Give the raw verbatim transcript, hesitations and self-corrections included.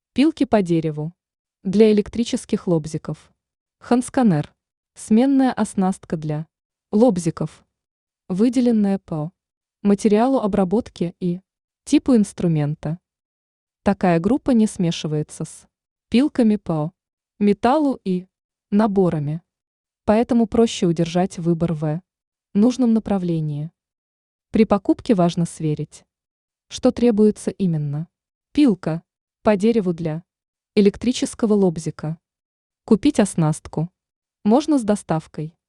Пилки по дереву. Для электрических лобзиков. Хансканер. Сменная оснастка для лобзиков. Выделенная по материалу обработки и типу инструмента. Такая группа не смешивается с пилками по металлу и наборами. Поэтому проще удержать выбор в нужном направлении. При покупке важно сверить, что требуется именно. Пилка по дереву для электрического лобзика. Купить оснастку можно с доставкой.